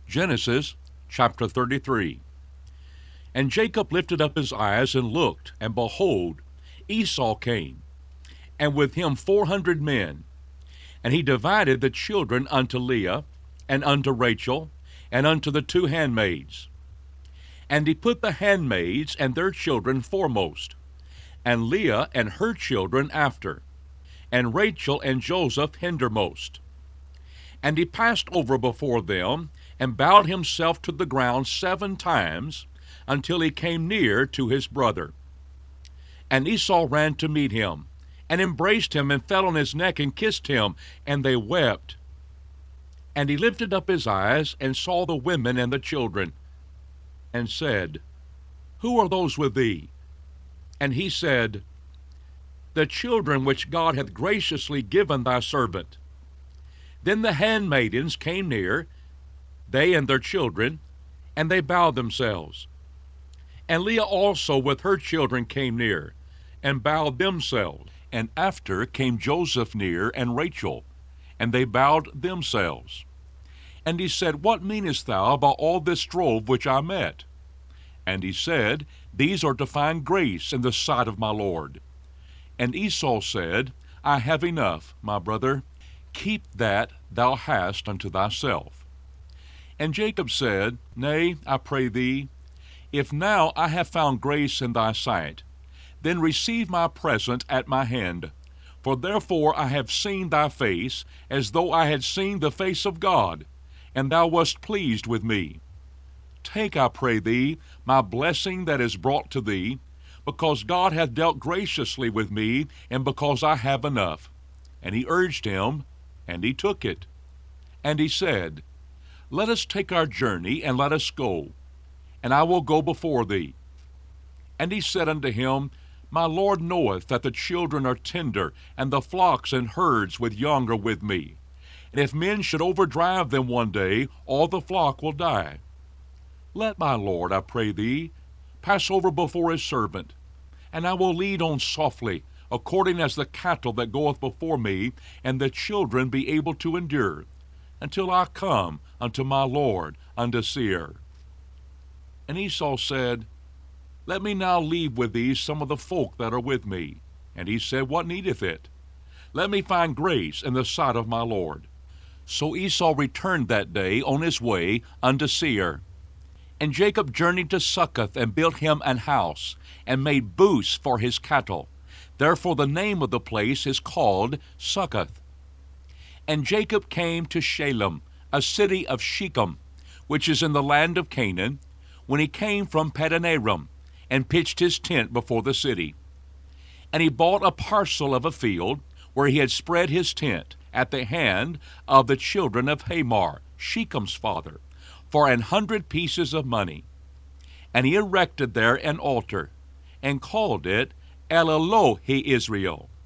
Genesis chapter 33. And Jacob lifted up his eyes and looked, and behold, Esau came, and with him 400 men. And he divided the children unto Leah, and unto Rachel, and unto the 2 handmaids. And he put the handmaids and their children foremost, and Leah and her children after, and Rachel and Joseph hindermost. And he passed over before them, and bowed himself to the ground 7 times, until he came near to his brother. And Esau ran to meet him, and embraced him, and fell on his neck, and kissed him, and they wept. And he lifted up his eyes, and saw the women and the children, and said, Who are those with thee? And he said, The children which God hath graciously given thy servant. Then the handmaidens came near, they and their children, and they bowed themselves. And Leah also with her children came near, and bowed themselves. And after came Joseph near, and Rachel, and they bowed themselves. And he said, What meanest thou by all this drove which I met? And he said, These are to find grace in the sight of my Lord. And Esau said, I have enough, my brother. Keep that thou hast unto thyself. And Jacob said, Nay, I pray thee, if now I have found grace in thy sight, then receive my present at my hand. For therefore I have seen thy face, as though I had seen the face of God, and thou wast pleased with me. Take, I pray thee, my blessing that is brought to thee, because God hath dealt graciously with me, and because I have enough. And he urged him, and he took it. And he said, Let us take our journey, and let us go, and I will go before thee. And he said unto him, My Lord knoweth that the children are tender, and the flocks and herds with young are with me. And if men should overdrive them one day, all the flock will die. Let my Lord, I pray thee, pass over before his servant, and I will lead on softly, according as the cattle that goeth before me, and the children be able to endure, until I come unto my Lord unto Seir. And Esau said, Let me now leave with thee some of the folk that are with me. And he said, What needeth it? Let me find grace in the sight of my Lord. So Esau returned that day on his way unto Seir. And Jacob journeyed to Succoth, and built him an house, and made booths for his cattle. Therefore the name of the place is called Succoth. And Jacob came to Shalem, a city of Shechem, which is in the land of Canaan, when he came from Padanaram, and pitched his tent before the city. And he bought a parcel of a field, where he had spread his tent, at the hand of the children of Hamor, Shechem's father, for 100 pieces of money. And he erected there an altar, and called it El Elohe Israel.